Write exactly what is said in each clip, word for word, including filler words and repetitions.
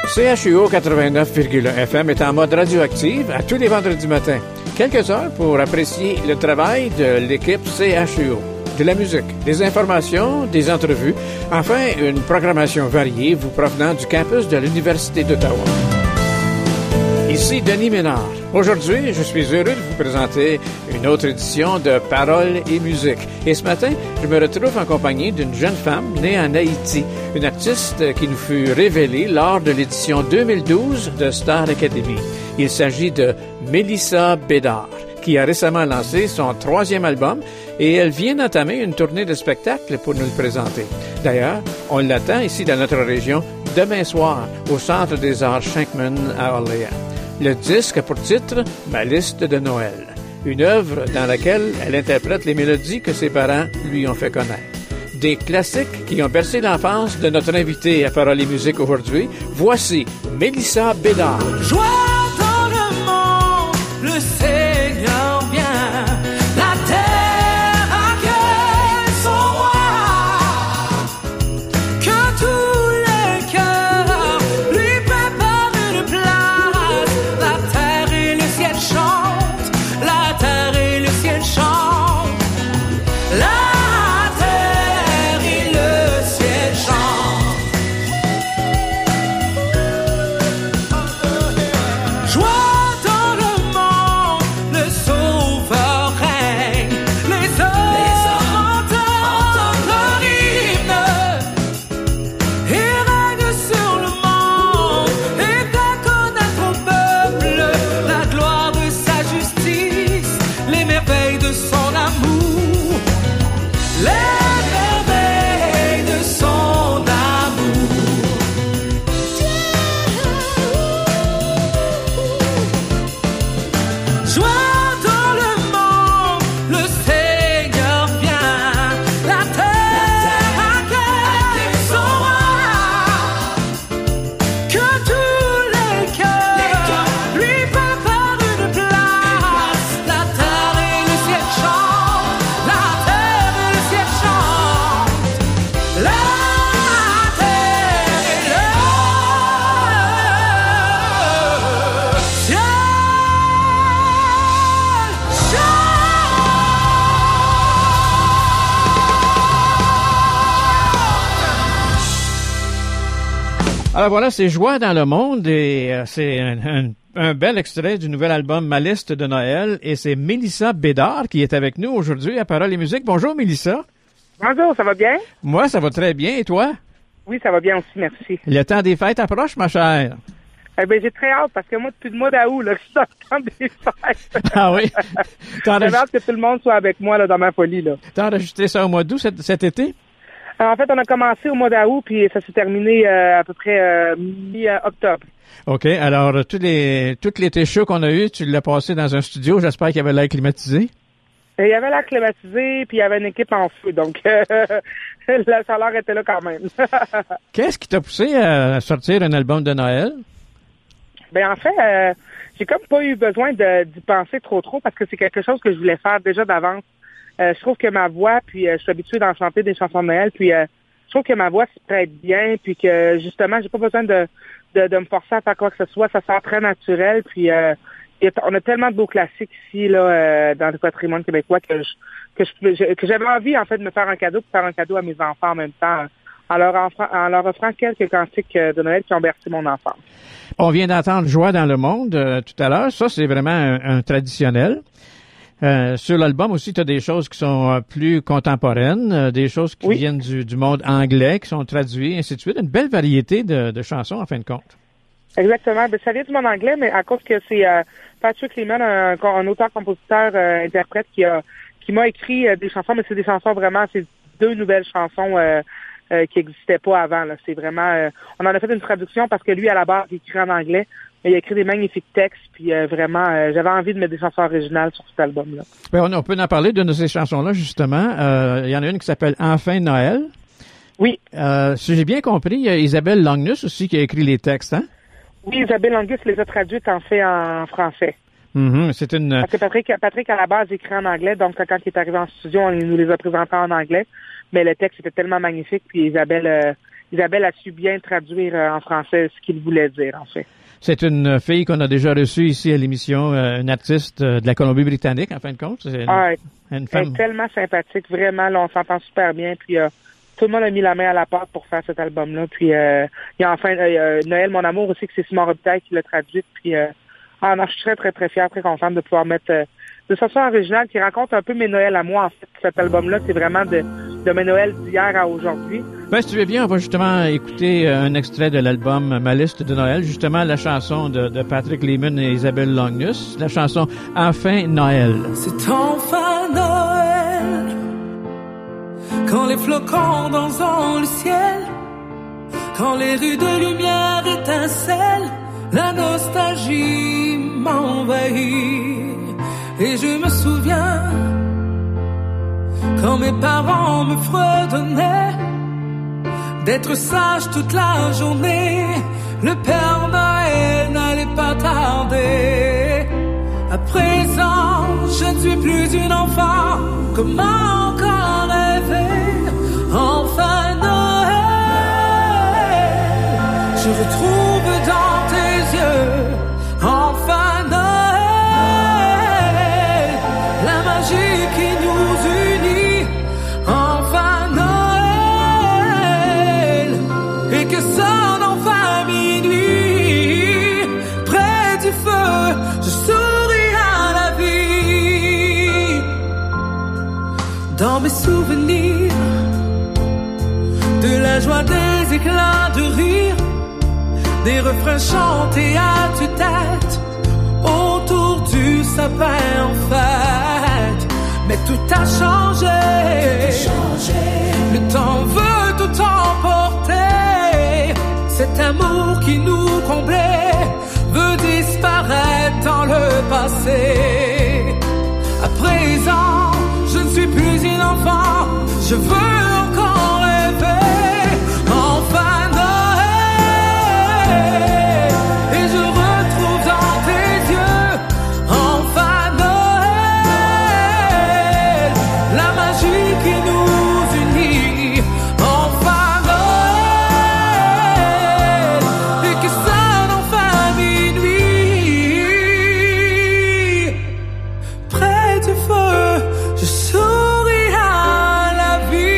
C H U O quatre-vingt-neuf virgule un F M est en mode radioactive à tous les vendredis matins. Quelques heures pour apprécier le travail de l'équipe C H U O. De la musique, des informations, des entrevues, enfin une programmation variée vous provenant du campus de l'Université d'Ottawa. Ici Denis Ménard. Aujourd'hui, je suis heureux de vous présenter une autre édition de Paroles et musique. Et ce matin, je me retrouve en compagnie d'une jeune femme née en Haïti, une artiste qui nous fut révélée lors de l'édition deux mille douze de Star Academy. Il s'agit de Mélissa Bédard, qui a récemment lancé son troisième album et elle vient d'entamer une tournée de spectacles pour nous le présenter. D'ailleurs, on l'attend ici dans notre région demain soir au Centre des Arts Shankman à Orléans. Le disque a pour titre « Ma liste de Noël », une œuvre dans laquelle elle interprète les mélodies que ses parents lui ont fait connaître. Des classiques qui ont bercé l'enfance de notre invitée à Paroles et musique aujourd'hui. Voici Mélissa Bédard. Joie dans le monde, le Seigneur vient, la terre accueille son roi, que tous les cœurs lui préparent une place, la terre et le ciel chantent, la terre et le ciel chantent, la terre et le ciel chantent. Joie dans le monde, le Sauveur règne, les hommes entendent leur hymne, il règne sur le monde et fait connaître au peuple la gloire de sa justice, les merveilles de son amour, les merveilles de son amour. Joie dans le monde, le Seigneur vient, la terre accueille son roi, que tous les cœurs lui préparent une place, la terre et le ciel chantent, la terre et le ciel chantent, la terre et le ciel chantent. Alors voilà, c'est Joie dans le monde et euh, c'est un, un, un bel extrait du nouvel album Ma liste de Noël et c'est Mélissa Bédard qui est avec nous aujourd'hui à Paroles et musique. Bonjour Mélissa. Bonjour, ça va bien? Moi, ça va très bien et toi? Oui, ça va bien aussi, merci. Le temps des fêtes approche, ma chère. Eh bien, j'ai très hâte parce que moi, depuis le mois d'août, là, je suis dans le temps des fêtes. Ah oui? T'as J'ai enregistré, hâte que tout le monde soit avec moi là, dans ma folie. Là. t'as enregistré ça au mois d'août cet, cet été? Alors, en fait, on a commencé au mois d'août, puis ça s'est terminé euh, à peu près euh, mi-octobre. OK. Alors, euh, tous les, toutes l'été chaud qu'on a eu, tu l'as passé dans un studio. J'espère qu'il y avait l'air climatisé. Et il y avait l'air climatisé, puis il y avait une équipe en feu, donc euh, la chaleur était là quand même. Qu'est-ce qui t'a poussé à sortir un album de Noël? Ben en fait, euh, j'ai comme pas eu besoin de, d'y penser trop trop parce que c'est quelque chose que je voulais faire déjà d'avance. Euh, je trouve que ma voix, puis euh, je suis habituée d'en chanter des chansons de Noël, puis euh, je trouve que ma voix se prête bien, puis que justement, j'ai pas besoin de, de, de me forcer à faire quoi que ce soit, ça sort très naturel, puis euh, y a- on a tellement de beaux classiques ici là euh, dans le patrimoine québécois que je, que je, je- que j'avais envie en fait de me faire un cadeau, puis faire un cadeau à mes enfants en même temps, en leur offrant, en leur offrant quelques cantiques euh, de Noël qui ont bercé mon enfance. On vient d'entendre Joie dans le monde euh, tout à l'heure. Ça, c'est vraiment un, un traditionnel. Euh, sur l'album aussi, tu as des choses qui sont euh, plus contemporaines, euh, des choses qui Oui. viennent du, du monde anglais, qui sont traduites, ainsi de suite. Une belle variété de, de chansons, en fin de compte. Exactement. Ben, ça vient du monde anglais, mais à cause que c'est euh, Patrick Lehman, un, un auteur-compositeur, euh, interprète, qui a qui m'a écrit euh, des chansons, mais c'est des chansons vraiment, c'est deux nouvelles chansons euh, euh, qui n'existaient pas avant. Là. C'est vraiment, euh, on en a fait une traduction parce que lui, à la base, il écrit en anglais, mais il a écrit des magnifiques textes, puis euh, vraiment, euh, j'avais envie de mettre des chansons originales sur cet album-là. Ben, on, on peut en parler d'une de ces chansons-là, justement. Euh, Il y en a une qui s'appelle « Enfin Noël ». Oui. Euh, si j'ai bien compris, il y a Isabelle Longnus aussi qui a écrit les textes, hein? Oui, Isabelle Longus les a traduites en fait en français. Mm-hmm. C'est une... Parce que Patrick, Patrick, à la base, écrit en anglais, donc quand il est arrivé en studio, on nous les a présentés en anglais, mais le texte était tellement magnifique, puis Isabelle, euh, Isabelle a su bien traduire euh, en français ce qu'il voulait dire, en fait. C'est une fille qu'on a déjà reçue ici à l'émission, euh, une artiste euh, de la Colombie-Britannique, en fin de compte. C'est une, Ah, une elle femme. est tellement sympathique, vraiment, là, on s'entend super bien, puis euh, tout le monde a mis la main à la pâte pour faire cet album-là, puis euh, il y a enfin euh, Noël, mon amour aussi, que c'est Simon Robitaille qui l'a traduite, puis euh, ah non, je suis très, très, très fière, très contente de pouvoir mettre euh, de façon originale qui raconte un peu mes Noëls à moi, en fait. Cet album-là, c'est vraiment de, de mes Noëls d'hier à aujourd'hui. Ben, si tu veux bien, on va justement écouter euh, un extrait de l'album Ma liste de Noël, justement la chanson de, de Patrick Lehman et Isabelle Longnus, la chanson Enfin Noël. C'est enfin Noël, quand les flocons dansent dans le ciel, quand les rues de lumière étincellent, la nostalgie m'envahit. Et je me souviens quand mes parents me fredonnaient d'être sage toute la journée, le Père Noël n'allait pas tarder. À présent, je ne suis plus une enfant, comment encore rêver? Enfin Noël, je retrouve dans tes yeux, enfin Noël, la magie qui nous unit, enfin Noël, et que sonne enfin minuit, près du feu, je souris à la vie. Dans mes souvenirs, de la joie, des éclats de rire, des refrains chantés à tue-tête autour du sapin en fête. Mais tout a changé, le temps veut tout emporter. Cet amour qui nous comblait veut disparaître dans le passé. À présent, je ne suis plus une enfant, je veux encore rêver. Enfin Noël, et je retrouve dans tes yeux, enfin Noël, la magie qui nous unit, enfin Noël, et que sonne enfin minuit, près du feu, je souris à la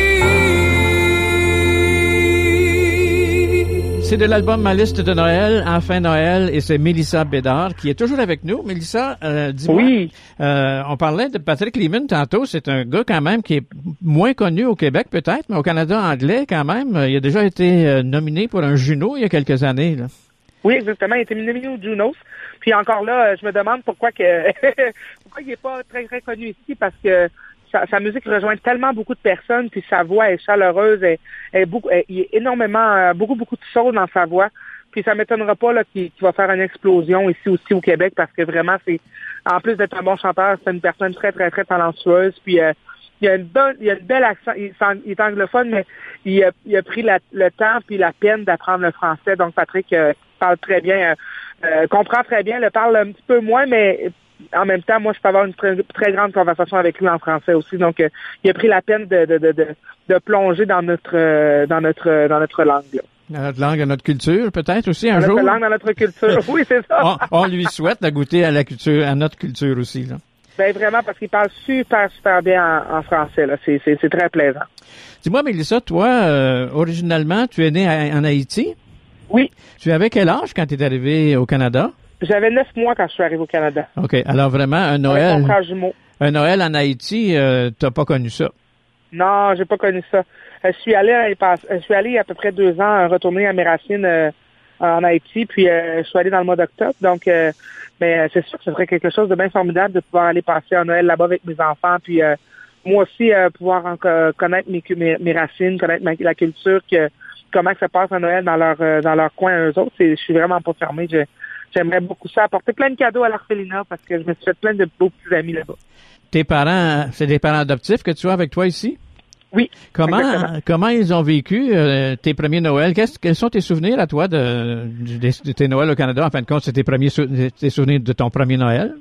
vie. C'est de l'album Ma liste de Noël, Enfin Noël, et c'est Mélissa Bédard qui est toujours avec nous. Mélissa, euh, dis-moi, Oui. euh, on parlait de Patrick Lehman tantôt, c'est un gars quand même qui est moins connu au Québec peut-être, mais au Canada anglais quand même. Il a déjà été euh, nominé pour un Juno il y a quelques années, là. Oui, exactement. Il a été nominé au Junos. Puis encore là, euh, je me demande pourquoi que pourquoi il n'est pas très très connu ici, parce que sa, sa musique rejoint tellement beaucoup de personnes, puis sa voix est chaleureuse, elle, elle est beaucoup, elle- il y a énormément, euh, beaucoup beaucoup de soul dans sa voix. Puis ça m'étonnera pas là qu'il qu'il va faire une explosion ici aussi au Québec, parce que vraiment c'est, en plus d'être un bon chanteur, c'est une personne très très très talentueuse. Puis euh, il y a une bonne, il y a une belle accent. Il, s'en- il est anglophone, mais il a, il a pris la- le temps puis la peine d'apprendre le français. Donc Patrick euh, parle très bien, euh, euh, comprend très bien, le parle un petit peu moins, mais en même temps, moi, je peux avoir une très, très grande conversation avec lui en français aussi. Donc, euh, il a pris la peine de, de, de, de, de plonger dans notre, euh, dans notre, euh, dans notre langue. Là. Dans notre langue, dans notre culture peut-être aussi un Dans jour. notre langue, dans notre culture. Oui, c'est ça. on, on lui souhaite de goûter à la culture, à notre culture aussi, là. Ben vraiment, parce qu'il parle super, super bien en, en français. Là, c'est, c'est, c'est très plaisant. Dis-moi, Mélissa, toi, euh, originalement, tu es née à- en Haïti. Oui, Tu avais quel âge quand tu es arrivé au Canada? j'avais neuf mois quand je suis arrivée au Canada. OK. Alors vraiment, un Avec Noël, mon frère jumeau. un Noël en Haïti, euh, t'as pas connu ça. Non, j'ai pas connu ça. Euh, Je suis allée, l'année passe- euh, je suis allée il y a à peu près deux ans euh, retourner à mes racines euh, en Haïti, puis euh, je suis allée dans le mois d'octobre. Donc, euh, mais euh, c'est sûr que ce serait quelque chose de bien formidable de pouvoir aller passer un Noël là-bas avec mes enfants, puis euh, moi aussi euh, pouvoir en- euh, connaître mes, cu- mes, mes racines, connaître ma- la culture, que comment que ça passe un Noël dans leur euh, dans leur coin eux autres. C'est- Je suis vraiment pas fermée. Je- J'aimerais beaucoup ça, apporter plein de cadeaux à l'orphelinat parce que je me suis fait plein de beaux petits amis là-bas. Tes parents, c'est des parents adoptifs que tu as avec toi ici? Oui. Comment Exactement. comment ils ont vécu euh, tes premiers Noëls? Qu'est-ce, quels sont tes souvenirs à toi de, de, de tes Noëls au Canada? En fin de compte, c'est tes premiers sou- tes souvenirs de ton premier Noël?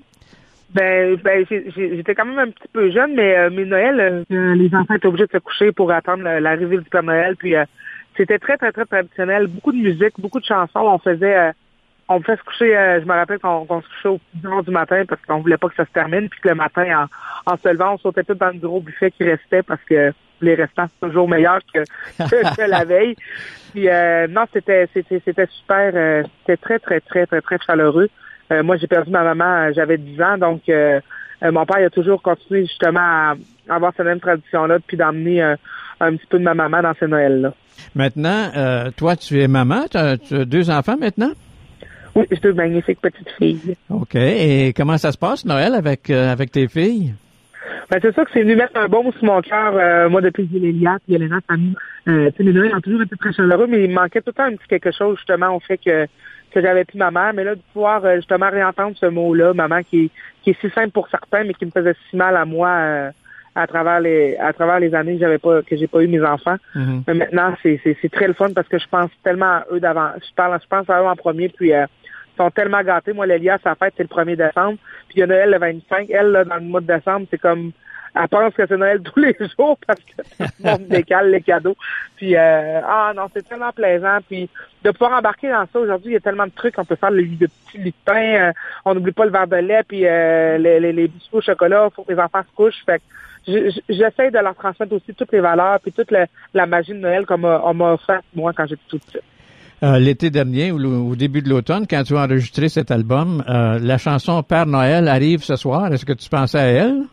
Ben, ben j'ai- j'ai- j'étais quand même un petit peu jeune, mais euh, mes Noëls, euh, les enfants étaient obligés de se coucher pour attendre le- l'arrivée du Père Noël. Puis, euh, tu c'était très, très, très traditionnel. Beaucoup de musique, beaucoup de chansons. On faisait... Euh, on me fait se coucher, euh, je me rappelle qu'on, qu'on se couchait au dix heures du matin parce qu'on voulait pas que ça se termine, puis que le matin, en, en se levant, on sautait tout dans le gros buffet qui restait parce que les restants, c'est toujours meilleur que, que, que la veille. Puis euh, non, c'était c'était c'était super, euh, c'était très, très, très, très, très chaleureux. Euh, moi, j'ai perdu ma maman, euh, j'avais dix ans, donc euh, euh, mon père il a toujours continué justement à, à avoir cette même tradition-là, puis d'emmener euh, un petit peu de ma maman dans ces Noëls-là. Maintenant, euh, toi, tu es maman, tu as, tu as deux enfants maintenant? Oui, j'ai deux magnifiques petites filles. OK. Et comment ça se passe, Noël, avec euh, avec tes filles? Ben, c'est ça que c'est venu mettre un baume sur mon cœur, euh, moi, depuis que j'ai Lélia, puis Elena, ça me, euh, tu sais, les Noëls ont toujours été très chaleureux, mais il me manquait tout le temps un petit quelque chose, justement, au fait que, que j'avais plus ma mère, mais là, de pouvoir, euh, justement, réentendre ce mot-là, maman, qui, qui est si simple pour certains, mais qui me faisait si mal à moi, euh, à travers les, à travers les années que j'avais pas, que j'ai pas eu mes enfants. Mm-hmm. Mais maintenant, c'est, c'est, c'est très le fun parce que je pense tellement à eux d'avant, je parle, je pense à eux en premier, puis, euh, ils sont tellement gâtés. Moi, Lélia, sa fête, c'est le premier décembre. Puis il y a Noël le vingt-cinq. Elle, là, dans le mois de décembre, c'est comme... Elle pense que c'est Noël tous les jours parce que tout le monde décale les cadeaux. Puis, euh, ah non, c'est tellement plaisant. Puis, de pouvoir embarquer dans ça, aujourd'hui, il y a tellement de trucs. On peut faire le, le petit lit de pain. Euh, on n'oublie pas le verre de lait. Puis, euh, les, les, les biscuits au chocolat. Il faut que les enfants se couchent. Fait que j'essaie de leur transmettre aussi toutes les valeurs puis toute la, la magie de Noël comme on m'a offert, moi, quand j'étais toute petite. Euh, l'été dernier ou au début de l'automne, quand tu as enregistré cet album, euh, la chanson Père Noël arrive ce soir. Est-ce que tu pensais à elle?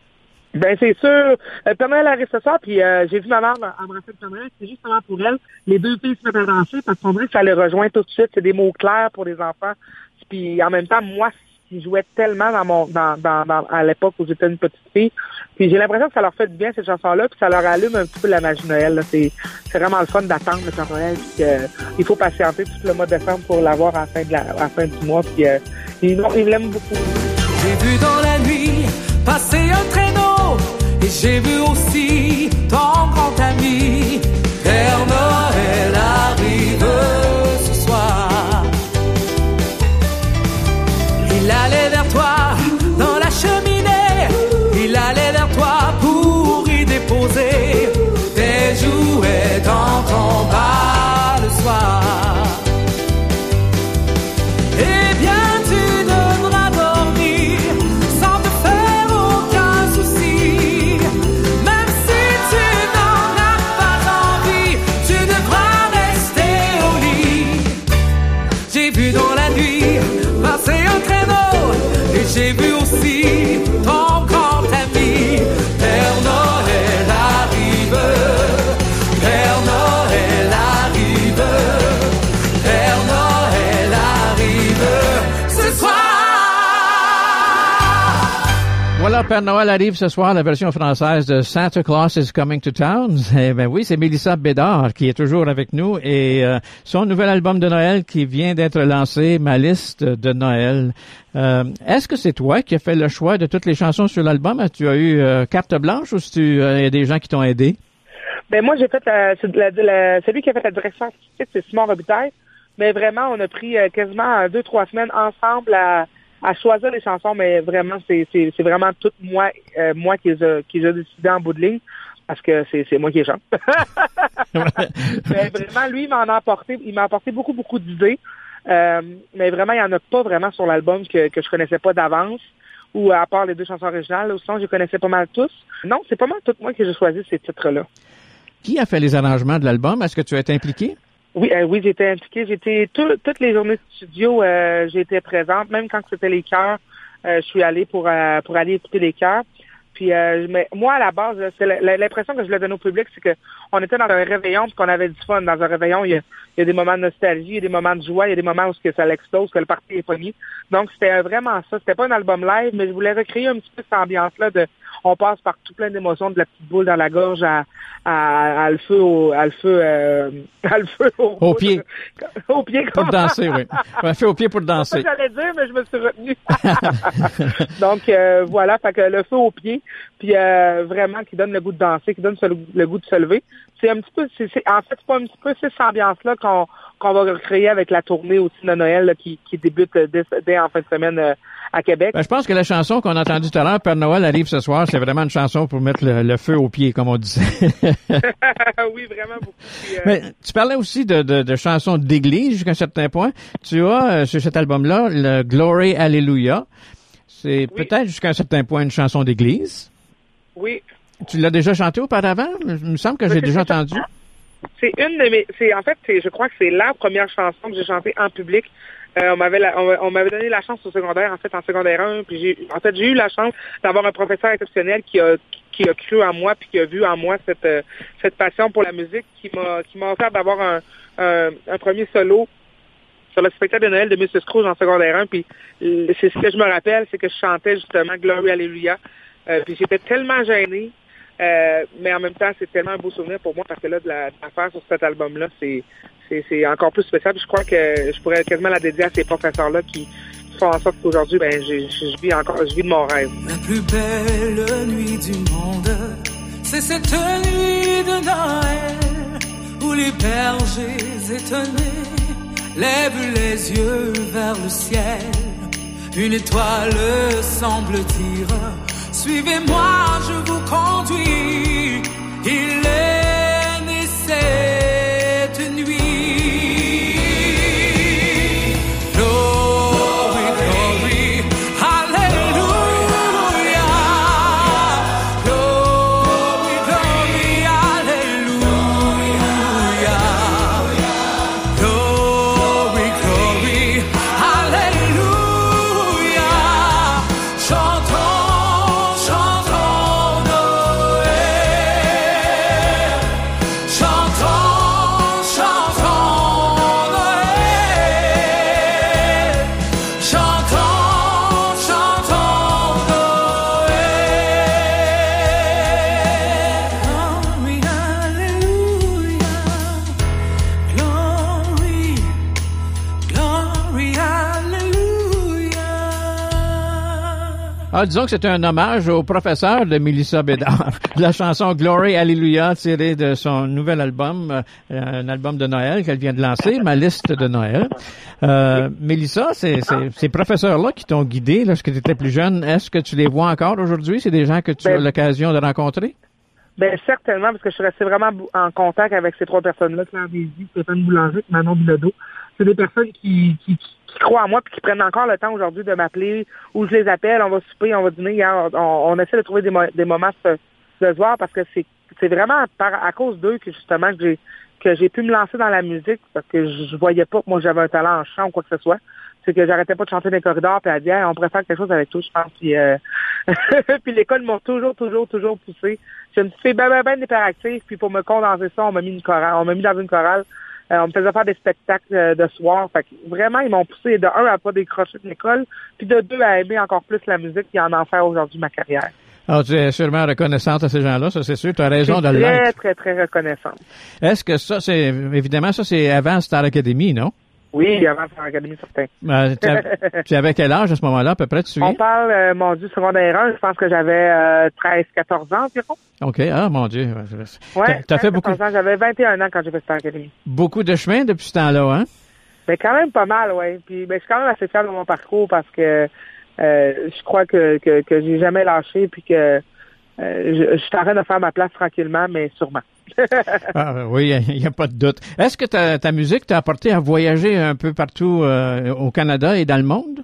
Ben c'est sûr. Euh, Père Noël arrive ce soir, puis euh, j'ai vu ma mère embrasser le Père Noël. C'est justement pour elle. Les deux filles se mettent à danser parce qu'on dirait que ça les rejoint tout de suite. C'est des mots clairs pour les enfants. Puis en même temps, moi, qui jouais tellement dans mon dans, dans, dans à l'époque où j'étais une petite fille. Puis j'ai l'impression que ça leur fait du bien, cette chanson-là, puis ça leur allume un petit peu la magie de Noël. Là. C'est, c'est vraiment le fun d'attendre le Père Noël. Puis euh, il faut patienter tout le mois de décembre pour l'avoir à la fin, de la, à la fin du mois. Puis euh, ils, ils l'aiment beaucoup. J'ai vu dans la nuit passer un traîneau et j'ai vu aussi ton grand ami. Père Noël arrive ce soir. Il allait vers toi dans la cheminée. Il allait vers toi pour y déposer tes jouets dans ton bas le soir. Eh bien, tu devras dormir sans te faire aucun souci. Même si tu n'en as pas envie, tu devras rester au lit. J'ai vu dans la nuit passer un traîneau et j'ai vu aussi ton grand ami. Père Noël arrive, Père Noël arrive, Père Noël arrive ce soir. Voilà, Père Noël arrive ce soir, la version française de Santa Claus is Coming to Town. Eh ben oui, c'est Mélissa Bédard qui est toujours avec nous et euh, son nouvel album de Noël qui vient d'être lancé, Ma liste de Noël. Euh, est-ce que c'est toi qui as fait le choix de toutes les chansons sur l'album? Tu as eu euh, carte blanche ou il euh, y a des gens qui t'ont aidé? Ben moi, j'ai fait la, la, la, celui qui a fait la direction artistique, c'est Simon Robitaille. Mais vraiment, on a pris euh, quasiment deux, trois semaines ensemble à, à choisir les chansons. Mais vraiment, c'est, c'est, c'est vraiment tout moi, euh, moi qui les a, qui les a décidé en bout de ligne. Parce que c'est, c'est moi qui les chante. Mais vraiment, lui, il m'en a apporté, il m'a apporté beaucoup, beaucoup d'idées. Euh, mais vraiment, il n'y en a pas vraiment sur l'album que, que je connaissais pas d'avance, ou à part les deux chansons originales, ou sinon je connaissais pas mal tous. Non, c'est pas mal tout moi que j'ai choisi ces titres-là. Qui a fait les arrangements de l'album? Est-ce que tu as été impliqué? Oui, euh, oui, j'étais impliquée. J'étais tout, toutes les journées de studio, euh, j'étais présente, même quand c'était les chœurs, euh, je suis allée pour euh, pour aller écouter les chœurs. Puis euh, mais moi, à la base, c'est l'impression que je voulais donner au public, c'est que on était dans un réveillon puis qu'on avait du fun. Dans un réveillon, il y a, il y a des moments de nostalgie, il y a des moments de joie, il y a des moments où que ça l'explose, que le party est pogné. Donc, c'était vraiment ça. C'était pas un album live, mais je voulais recréer un petit peu cette ambiance-là de on passe par tout plein d'émotions, de la petite boule dans la gorge à, à, à le feu au, à le feu, euh, à le feu au, au pied. Au pied, pour danser, oui. Un feu au pied pour danser. C'est ça que j'allais dire, mais je me suis retenue. Donc, euh, voilà, fait que le feu au pied, puis euh, vraiment qui donne le goût de danser, qui donne le, le goût de se lever. C'est un petit peu, c'est, c'est, en fait, c'est pas un petit peu, c'est cette ambiance-là qu'on, qu'on va recréer avec la tournée aussi de Noël là, qui, qui débute dès, dès en fin de semaine euh, à Québec. Ben, je pense que la chanson qu'on a entendue tout à l'heure, Père Noël arrive ce soir, c'est vraiment une chanson pour mettre le, le feu aux pieds, comme on disait. Oui, vraiment beaucoup. Puis, euh... Mais tu parlais aussi de, de, de chansons d'église jusqu'à un certain point. Tu as, euh, sur cet album-là, le Glory Hallelujah. C'est oui. peut-être jusqu'à un certain point une chanson d'église. Oui. Tu l'as déjà chanté auparavant? Il me semble que j'ai déjà entendu. C'est une de mes, c'est en fait, c'est, je crois que c'est la première chanson que j'ai chantée en public. Euh, on m'avait, la, on, on m'avait donné la chance au secondaire, en fait, en secondaire un, puis j'ai, en fait, j'ai eu la chance d'avoir un professeur exceptionnel qui a, qui a cru en moi, puis qui a vu en moi cette, euh, cette passion pour la musique, qui m'a, qui m'a offert d'avoir un, un, un premier solo sur le spectacle de Noël de Monsieur Scrooge en secondaire un, puis c'est ce que je me rappelle, c'est que je chantais justement Glory Hallelujah, euh, puis j'étais tellement gênée. Euh, mais en même temps, c'est tellement un beau souvenir pour moi parce que là, de la, de la faire sur cet album-là, c'est, c'est, c'est encore plus spécial. Je crois que je pourrais quasiment la dédier à ces professeurs-là qui font en sorte qu'aujourd'hui, ben, je, je vis encore, je vis de mon rêve. La plus belle nuit du monde, c'est cette nuit de Noël où les bergers étonnés lèvent les yeux vers le ciel. Une étoile semble dire: suivez-moi, je vous conduis. Il est né cette nuit. Glory, glory, hallelujah. Glory, glory, hallelujah. Glory, glory, hallelujah. Chantons. Ah, disons que c'est un hommage au professeur de Mélissa Bédard. La chanson Glory Hallelujah tirée de son nouvel album, euh, un album de Noël qu'elle vient de lancer, Ma liste de Noël. Euh, Mélissa, c'est, c'est, ces professeurs-là qui t'ont guidé lorsque tu étais plus jeune, est-ce que tu les vois encore aujourd'hui? C'est des gens que tu ben, as l'occasion de rencontrer? Ben certainement, parce que je suis resté vraiment en contact avec ces trois personnes-là, Claire Désy, Stéphane Boulanger, Manon Bilodeau. C'est des personnes qui, qui, qui croient en moi puis qui prennent encore le temps aujourd'hui de m'appeler ou je les appelle, on va souper, on va dîner, hier, on, on essaie de trouver des, mo- des moments de se voir parce que c'est c'est vraiment par, à cause d'eux que justement que j'ai que j'ai pu me lancer dans la musique parce que je, je voyais pas que moi j'avais un talent en chant ou quoi que ce soit. C'est que j'arrêtais pas de chanter dans les corridors puis à dire hey, on pourrait faire quelque chose avec toi, je pense. Puis, euh... puis l'école m'a toujours, toujours, toujours poussé. Je me suis fait ben, ben, ben hyperactive, puis pour me condenser ça, on m'a mis une chorale, on m'a mis dans une chorale. Euh, on me faisait faire des spectacles euh, de soir. Fait que vraiment, ils m'ont poussé de un à pas décrocher de l'école, puis de deux à aimer encore plus la musique et en en faire aujourd'hui ma carrière. Alors, tu es sûrement reconnaissante à ces gens-là, ça c'est sûr, tu as raison de l'être. Très, très, très reconnaissante. Est-ce que ça, c'est, évidemment, ça c'est avant Star Academy, non? Oui, avant Star Academy, certain. Euh, tu avais quel âge à ce moment-là, à peu près, tu te souviens? On parle, euh, mon Dieu, secondaire un, je pense que j'avais euh, treize quatorze ans environ. OK, ah, mon Dieu. Ouais, t'as, t'as fait beaucoup. Ans, j'avais vingt et un ans quand j'ai fait Star Academy. Beaucoup de chemin depuis ce temps-là, hein? Ben, quand même pas mal, oui. Puis, ben, je suis quand même assez fière de mon parcours parce que euh, je crois que, que, que j'ai jamais lâché puis que euh, je, je suis en train de faire ma place tranquillement, mais sûrement. Ah, oui, il n'y a, a pas de doute. Est-ce que ta, ta musique t'a apporté à voyager un peu partout euh, au Canada et dans le monde?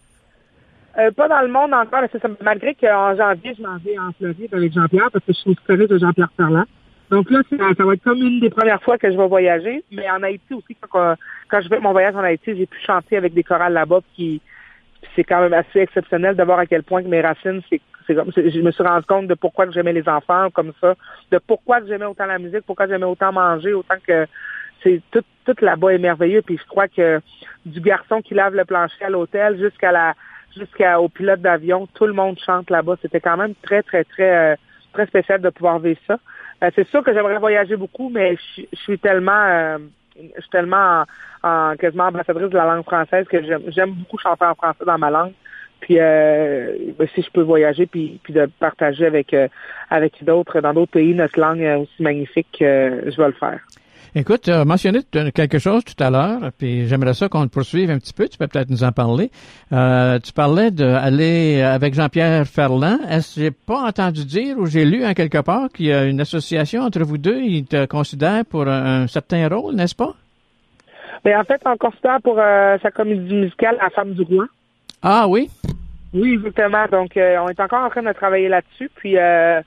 Euh, pas dans le monde encore, mais c'est ça, malgré qu'en janvier, je m'en vais en Floride avec Jean-Pierre, parce que je suis aussi de Jean-Pierre Ferland. Donc là, ça, ça va être comme une des premières fois que je vais voyager, mais en Haïti aussi, quand, quand je fais mon voyage en Haïti, j'ai pu chanter avec des chorales là-bas, qui c'est quand même assez exceptionnel de voir à quel point que mes racines, c'est, c'est comme, c'est, je me suis rendu compte de pourquoi que j'aimais les enfants comme ça, de pourquoi que j'aimais autant la musique, pourquoi j'aimais autant manger, autant que c'est tout, tout là-bas est merveilleux. Puis je crois que du garçon qui lave le plancher à l'hôtel jusqu'à la, jusqu'au pilote d'avion, tout le monde chante là-bas. C'était quand même très, très, très, euh, très spécial de pouvoir vivre ça. Euh, c'est sûr que j'aimerais voyager beaucoup, mais je, je suis tellement, euh, je suis tellement en, en quasiment ambassadrice de la langue française que j'aime, j'aime beaucoup chanter en français dans ma langue. Puis euh, ben, si je peux voyager puis, puis de partager avec euh, avec d'autres dans d'autres pays notre langue aussi magnifique, euh, je vais le faire. Écoute, tu as mentionné quelque chose tout à l'heure, puis j'aimerais ça qu'on le poursuive un petit peu. Tu peux peut-être nous en parler. Euh, tu parlais d'aller avec Jean-Pierre Ferland. Est-ce que j'ai pas entendu dire ou j'ai lu en quelque part qu'il y a une association entre vous deux? Il te considère pour un, un certain rôle, n'est-ce pas? Bien, en fait, on considère pour euh, sa comédie musicale La Femme du Roi. Ah oui? Oui, exactement. Donc, euh, on est encore en train de travailler là-dessus. Puis, euh,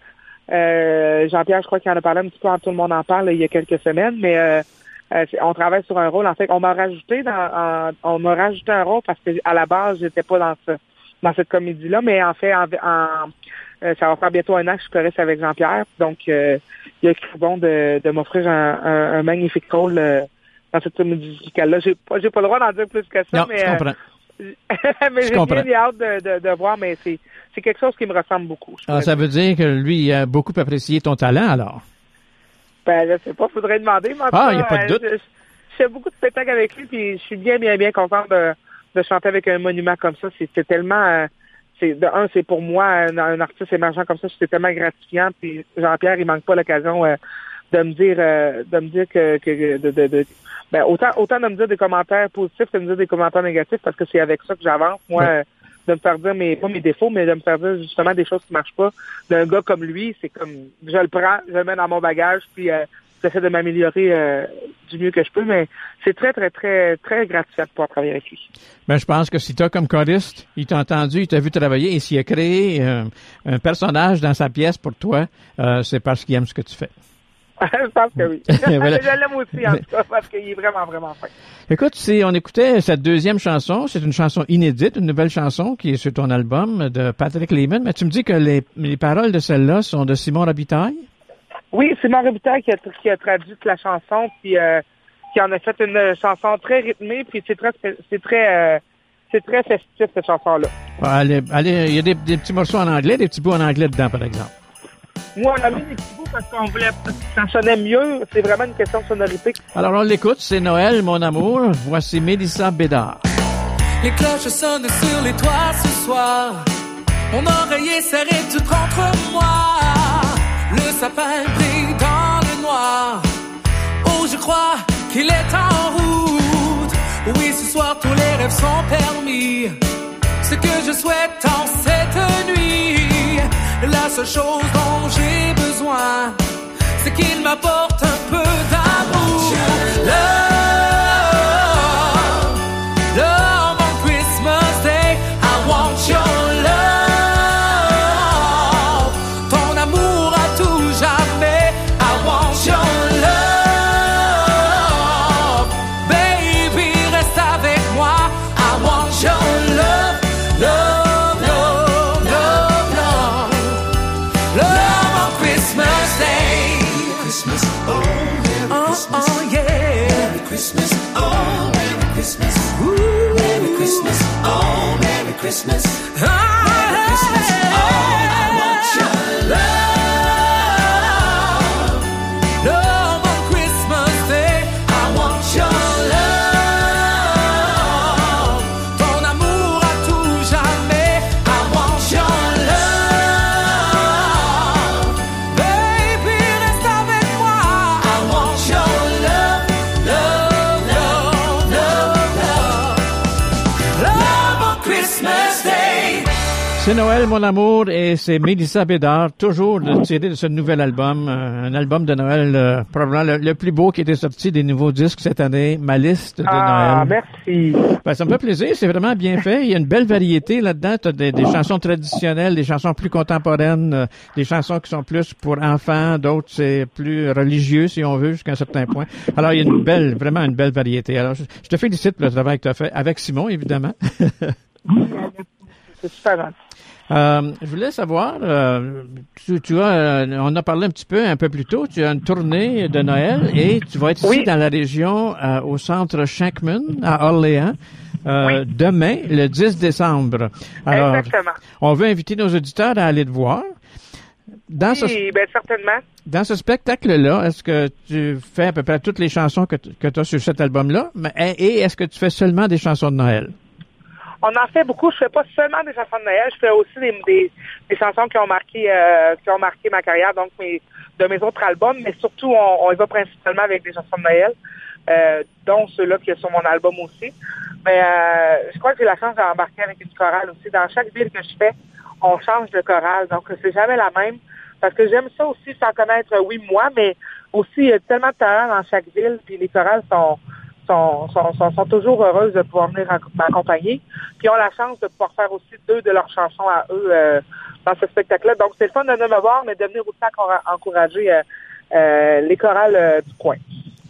euh, Jean-Pierre, je crois qu'il en a parlé un petit peu quand tout le monde en parle là, il y a quelques semaines, mais euh, euh, on travaille sur un rôle. En fait, on m'a rajouté dans, en, on m'a rajouté un rôle parce que à la base, j'étais pas dans ce, dans cette comédie-là, mais en fait, en, en euh, ça va faire bientôt un an que je suis choriste avec Jean-Pierre. Donc, euh, il a cru bon de, de m'offrir un, un, un magnifique rôle euh, dans cette comédie musicale-là. J'ai pas, j'ai pas le droit d'en dire plus que ça, non, mais, je comprends. Euh, mais j'ai bien hâte de, de, de voir, mais c'est, c'est quelque chose qui me ressemble beaucoup. Ah, ça veut dire que lui, il a beaucoup apprécié ton talent, alors? Ben, je sais pas, faudrait demander. Mais ah, il n'y a pas de doute. Je, je, je fais beaucoup de spectacles avec lui, puis je suis bien, bien, bien contente de, de chanter avec un monument comme ça. C'est, c'est tellement... Euh, c'est, de un, c'est pour moi, un, un artiste émergent comme ça, c'est tellement gratifiant. Puis Jean-Pierre, il manque pas l'occasion euh, de me dire euh, de me dire que... que de, de, de, ben, autant, autant de me dire des commentaires positifs que de me dire des commentaires négatifs, parce que c'est avec ça que j'avance, moi... Ouais. De me faire dire mes pas mes défauts, mais de me faire dire justement des choses qui marchent pas. D'un gars comme lui, c'est comme je le prends, je le mets dans mon bagage, puis euh, j'essaie de m'améliorer euh, du mieux que je peux, mais c'est très, très, très, très gratifiant de pouvoir travailler avec lui. Ben, je pense que si toi, comme choriste, il t'a entendu, il t'a vu travailler, et s'il a créé euh, un personnage dans sa pièce pour toi, euh, c'est parce qu'il aime ce que tu fais. Je pense que oui. Voilà. Je l'aime aussi, en tout cas, parce qu'il est vraiment, vraiment fin. Écoute, si on écoutait cette deuxième chanson, c'est une chanson inédite, une nouvelle chanson qui est sur ton album de Patrick Lehman, mais tu me dis que les, les paroles de celle-là sont de Simon Robitaille? Oui, Simon Robitaille qui a, qui a traduit la chanson, puis euh, qui en a fait une chanson très rythmée, puis c'est très, c'est très, euh, c'est très festif, cette chanson-là. Allez, allez, il y a des, des petits morceaux en anglais, des petits bouts en anglais dedans, par exemple. Moi, on a mis des petits bouts parce qu'on voulait, ça sonnait mieux. C'est vraiment une question de sonorité. Alors, on l'écoute. C'est Noël, mon amour. Voici Mélissa Bédard. Les cloches sonnent sur les toits ce soir. Mon oreiller serré tout contre moi. Le sapin brille dans le noir. Oh, je crois qu'il est en route. Oui, ce soir, tous les rêves sont permis. Ce que je souhaite en cette nuit, la seule chose dont j'ai besoin, c'est qu'il m'apporte un peu d'amour. Love, love on Christmas Day, I want your love. Ton amour à tout jamais, I want your love. Baby, reste avec moi, I want your love, love. Christmas, oh, Merry Christmas, ooh, Merry Christmas, oh, Merry Christmas, Merry Christmas, oh, I want your love, love on Christmas Day, I want your love, ton amour à tout jamais, I want your love, baby, reste avec moi, I want your love. C'est Noël, mon amour, et c'est Mélissa Bédard, toujours de tirer de ce nouvel album, euh, un album de Noël, euh, probablement le, le plus beau qui était sorti des nouveaux disques cette année, ma liste de ah, Noël. Ah, merci. Ben, ça me fait plaisir, c'est vraiment bien fait. Il y a une belle variété là-dedans. Tu as des, des chansons traditionnelles, des chansons plus contemporaines, euh, des chansons qui sont plus pour enfants, d'autres c'est plus religieux, si on veut, jusqu'à un certain point. Alors, il y a une belle, vraiment une belle variété. Alors, je, je te félicite pour le travail que tu as fait, avec Simon, évidemment. C'est super gentil. Euh, je voulais savoir, euh, tu, tu as, euh, on a parlé un petit peu, un peu plus tôt, tu as une tournée de Noël et tu vas être oui. ici dans la région, euh, au centre Shankman, à Orléans, euh, oui. demain, le dix décembre. Alors, exactement. On veut inviter nos auditeurs à aller te voir. Dans oui, ce, ben certainement. Dans ce spectacle-là, est-ce que tu fais à peu près toutes les chansons que tu as sur cet album-là? Et, et est-ce que tu fais seulement des chansons de Noël? on en fait beaucoup. Je fais pas seulement des chansons de Noël, je fais aussi des, des, des chansons qui ont marqué euh, qui ont marqué ma carrière, donc mes, de mes autres albums, mais surtout on, on y va principalement avec des chansons de Noël, euh, dont ceux-là qui sont sur mon album aussi. Mais euh, je crois que j'ai la chance d'embarquer avec une chorale aussi. Dans chaque ville que je fais, on change de chorale, donc c'est jamais la même. Parce que j'aime ça aussi, sans connaître, oui, moi, mais aussi, il y a tellement de talent dans chaque ville, puis les chorales sont, sont, sont, sont, sont toujours heureuses de pouvoir venir m'accompagner, puis ont la chance de pouvoir faire aussi deux de leurs chansons à eux euh, dans ce spectacle-là. Donc, c'est le fun de venir me voir, mais de venir aussi encourager euh, euh, les chorales euh, du coin.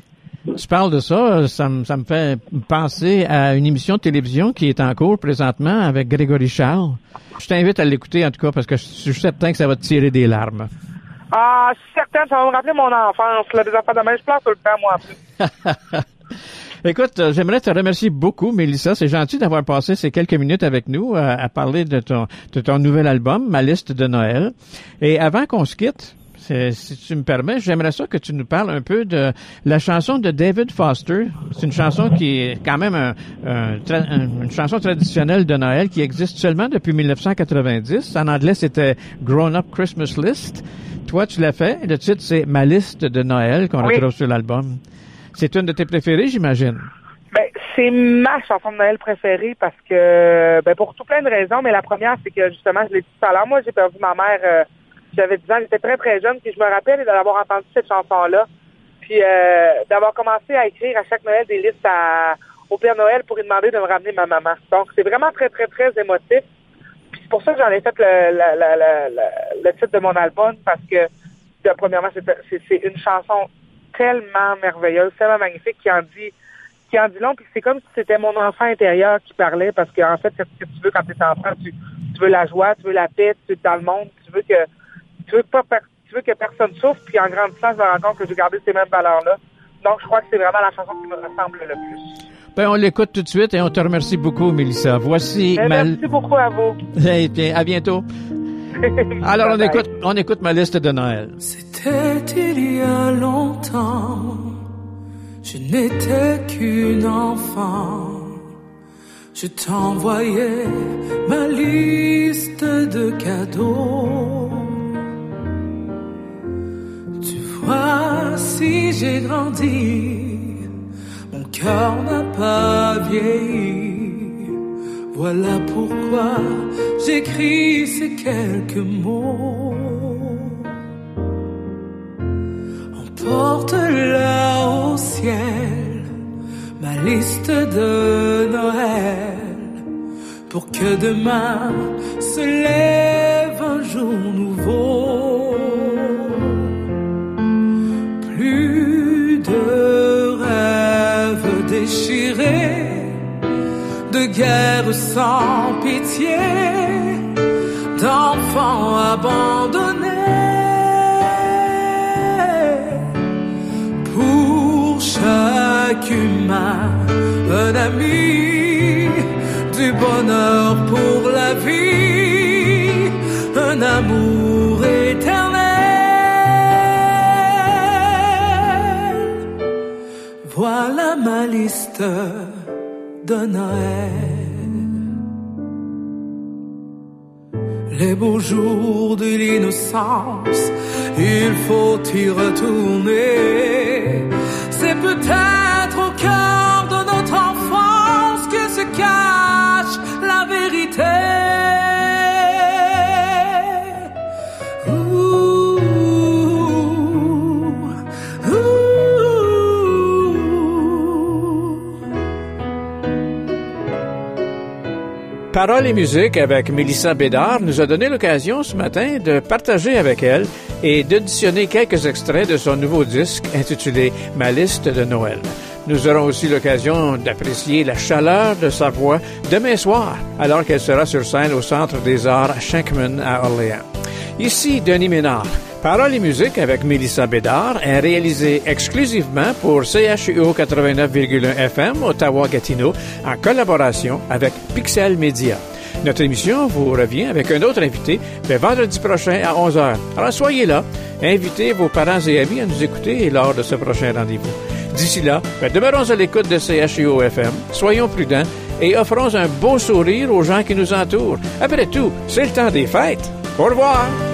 Tu parles de ça, ça me, ça me fait penser à une émission de télévision qui est en cours présentement avec Grégory Charles. Je t'invite à l'écouter, en tout cas, parce que je suis certain que ça va te tirer des larmes. Ah, je suis certain, ça va me rappeler mon enfance, là, des affaires de même. Je pleure tout le temps, moi, en plus. Écoute, j'aimerais te remercier beaucoup, Mélissa. C'est gentil d'avoir passé ces quelques minutes avec nous à, à parler de ton, de ton nouvel album, Ma liste de Noël. Et avant qu'on se quitte, si tu me permets, j'aimerais ça que tu nous parles un peu de la chanson de David Foster. C'est une chanson qui est quand même un, un, une chanson traditionnelle de Noël qui existe seulement depuis dix-neuf cent quatre-vingt-dix. En anglais, c'était Grown Up Christmas List. Toi, tu l'as fait. Le titre, c'est Ma liste de Noël qu'on oui. retrouve sur l'album. C'est une de tes préférées, j'imagine. Ben, c'est ma chanson de Noël préférée parce que, ben, pour tout plein de raisons, mais la première, c'est que, justement, je l'ai dit tout à l'heure, moi, j'ai perdu ma mère, euh, j'avais dix ans, j'étais très, très jeune, puis je me rappelle d'avoir entendu cette chanson-là, puis euh, d'avoir commencé à écrire à chaque Noël des listes à, au Père Noël pour lui demander de me ramener ma maman. Donc, c'est vraiment très, très, très émotif. Puis c'est pour ça que j'en ai fait le, le, le, le, le titre de mon album, parce que, premièrement, c'est, c'est, c'est une chanson tellement merveilleuse, tellement magnifique, qui en dit qui en dit long, puis c'est comme si c'était mon enfant intérieur qui parlait, parce qu'en fait, c'est ce que tu veux quand tu es enfant, tu, tu veux la joie, tu veux la paix, tu veux dans le monde, tu veux que tu veux pas tu veux que personne souffre, puis en grandissant, je me rends compte que j'ai gardé ces mêmes valeurs-là. Donc, je crois que c'est vraiment la chanson qui me ressemble le plus. Ben, on l'écoute tout de suite et on te remercie beaucoup, Mélissa. Voici ben, ma... Merci beaucoup à vous. Et bien, à bientôt. Alors, on écoute, on écoute ma liste de Noël. C'était il y a longtemps, je n'étais qu'une enfant. Je t'envoyais ma liste de cadeaux. Tu vois, si j'ai grandi, mon cœur n'a pas vieilli. Voilà pourquoi j'écris ces quelques mots. Emporte-la au ciel, ma liste de Noël, pour que demain se lève un jour nouveau. Plus de rêves déchirés, de guerre sans pitié, d'enfants abandonnés. Pour chaque humain, un ami, du bonheur pour la vie, un amour éternel. Voilà ma liste de Noël. Les beaux jours de l'innocence, il faut y retourner. C'est peut-être au cœur de notre enfance que se cache la vérité. Ouh, ouh, Paroles et musique avec Mélissa Bédard nous a donné l'occasion ce matin de partager avec elle et d'auditionner quelques extraits de son nouveau disque intitulé « Ma liste de Noël ». Nous aurons aussi l'occasion d'apprécier la chaleur de sa voix demain soir, alors qu'elle sera sur scène au Centre des Arts Shankman à Orléans. Ici Denis Ménard. Paroles et musique avec Mélissa Bédard est réalisé exclusivement pour C H U O quatre-vingt-neuf virgule un F M Ottawa-Gatineau en collaboration avec Pixel Media. Notre émission vous revient avec un autre invité le vendredi prochain à onze heures. Alors soyez là, invitez vos parents et amis à nous écouter lors de ce prochain rendez-vous. D'ici là, ben, demeurons à l'écoute de C H U O F M, soyons prudents et offrons un beau sourire aux gens qui nous entourent. Après tout, c'est le temps des fêtes. Au revoir!